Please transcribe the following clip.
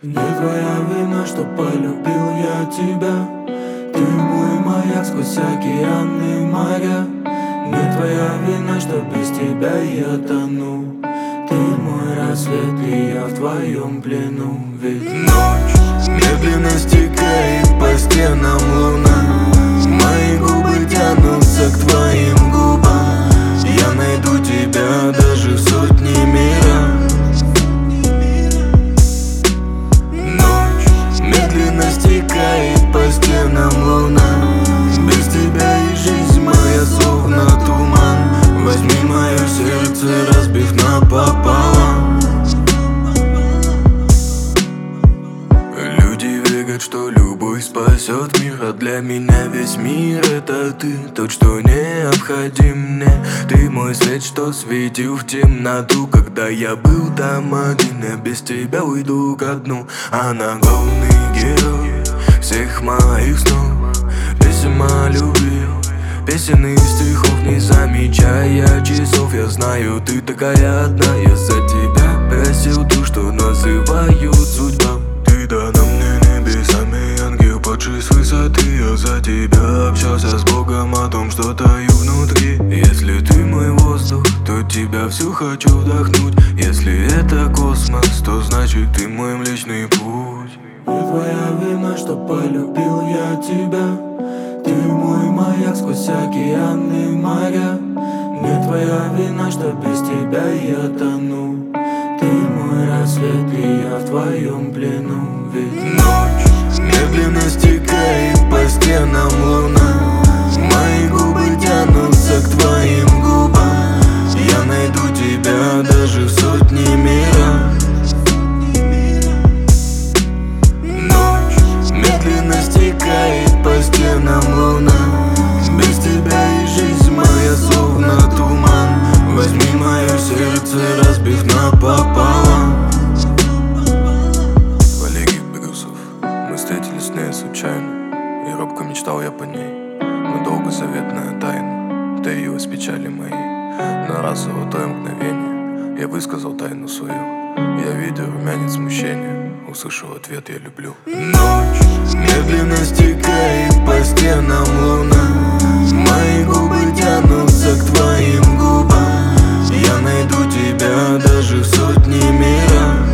Не твоя вина, что полюбил я тебя. Ты мой маяк сквозь океаны моря. Не твоя вина, что без тебя я тону. Ты мой рассвет, и я в твоем плену. Ведь ночь медленно стекает по стенам луна. Мои губы тянутся к твоим губам. Я найду тебя даже в сотни мира. Ночь медленно стекает по стенам луна. Без тебя и жизнь моя словно туман. Возьми мое сердце, разбив напополам. Люди верят, что любовь спасет мир, а для меня весь мир это ты. Тот, что необходим мне. Ты мой свет, что светил в темноту. Когда я был там один, я без тебя уйду ко дну. Она главный герой всех моих снов. Песен о любви, песен и стихов, не замечая часов. Я знаю, ты такая одна. Я за тебя просил ту, что называют судьба. Ты дана мне небесами, ангел падший с высоты. Я за тебя общался с Богом о том, что таю внутри. Если ты мой воздух, то тебя всю хочу вдохнуть. Если это космос, то значит ты мой Млечный Путь. Не твоя вина, что полюбил я тебя. Ты мой маяк сквозь океаны моря. Не твоя вина, что без тебя я тону. Ты мой рассвет, и я в твоем плену. Ведь ночь медленно стекает по стенам луна. Мои губы тянутся к твоим губам. Я найду тебя даже в сотни мира. Ночь медленно стекает по стенам луна. Без тебя и жизнь моя словно туман. Возьми мое сердце, разбив напополам. Валерий Брюсов. Мы встретились с ней случайно, и робко мечтал я по ней. Но долго заветная тайна таилась в печали моей. На раз золотое мгновение я высказал тайну свою. Я видел румянец смущения, услышал ответ «я люблю». Ночь медленно стекает по стенам луна. Мои губы тянутся к твоим губам. Я найду тебя даже в сотни мира.